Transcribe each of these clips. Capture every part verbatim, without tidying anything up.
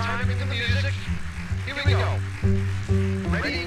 time in the music. Here we go. Ready?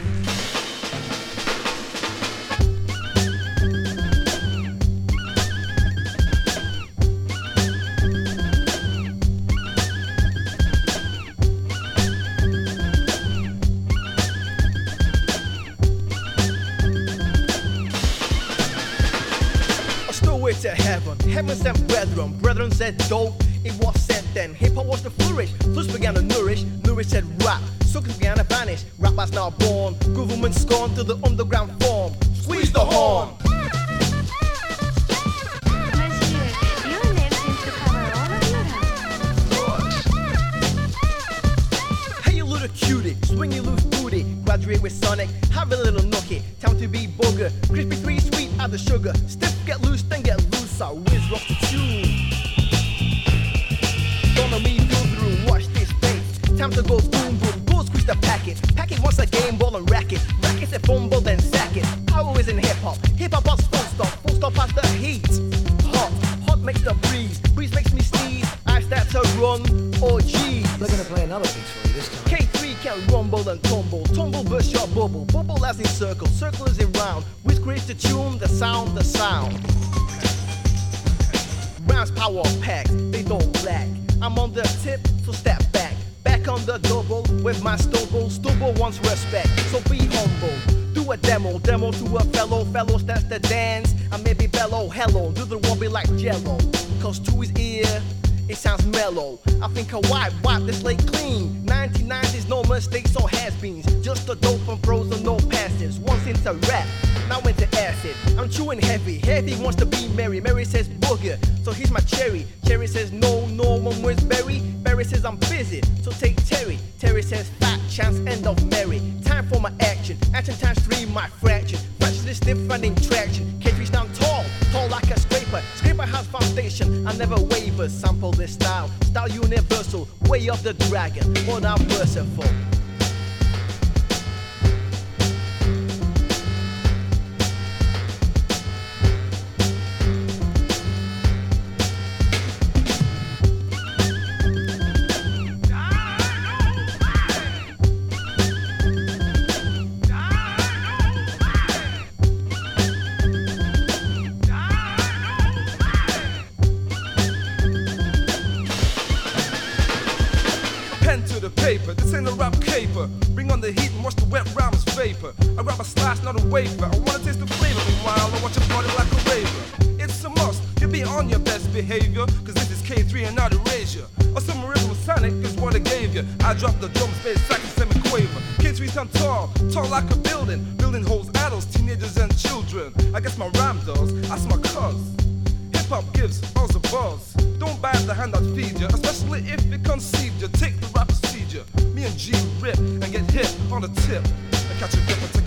Way to heaven, heaven sent brethren, brethren said dope, it was sent then. Hip hop was to flourish, flutes began to nourish, nourish said rap, sockets began to vanish, rap was now born, government scorn to the underground form. Squeeze the horn. Monsieur, your name seems to cover all of Europe. Hey you little cutie, swing your loose booty, graduate with Sonic, have a little nookie, time to be booger, crispy three sweet, add the sugar, stiff get loose, then get loose, I whiz rock the tune. Gonna me through the room, watch this bass, time to go boom boom, go squeeze the packet, packet once a game ball and racket, racket a fumble then sack it, power is in hip hop, hip hop was full stop, full stop past the heat, hot, hot makes the breeze, breeze makes me sneeze, I start to run, oh geez. They're gonna play another piece for you this time. K three can rumble and tumble, tumble burst your bubble, bubble as in circle, circle is in round, which creates the tune, the sound, the sound. Rhymes power packed, they don't lack. I'm on the tip, so step back. Back on the double with my stubble. Stubble wants respect, so be humble. Do a demo, demo to a fellow. Fellow starts to dance, and maybe bellow. Hello, do the one be like jello. Cause to his ear, it sounds mellow. I think I wipe, wipe this slate clean. nineteen nineties, no mistakes or has-beens. Just a dope and pros and no passives. Once into rap, now into acid. I'm chewing heavy, heavy wants to be merry. Mary says booger, so he's my cherry. Cherry says no, no one wins berry. Berry says I'm busy, so take Terry. Terry says fat chance, end of merry. Time for my action, action times three, my fraction. Fraction is stiff and in traction. K three stand tall, tall like a scraper. Scraper has foundation, I never waver. Sample this style, style universal. Way of the dragon, more now merciful. Paper. This ain't a rap caper. Bring on the heat and watch the wet rhymes vapor. I grab a slice, not a wafer. I wanna taste the flavor. Meanwhile, I watch a party like a raver. It's a must. You be on your best behavior. Cause this is K three and not erasure. Or some rhythm sonic is what I gave you. I drop the drums, bass, sax, and semi-quaver. K three stand tall, tall like a building. Building holds adults, teenagers, and children. I guess my rhyme does. That's my cuz. Hip-hop gives us a buzz. Don't bite the hand that feeds you, especially if it conceived you. Take the rap procedure. Me and G rip and get hit on the tip. And catch a rip and take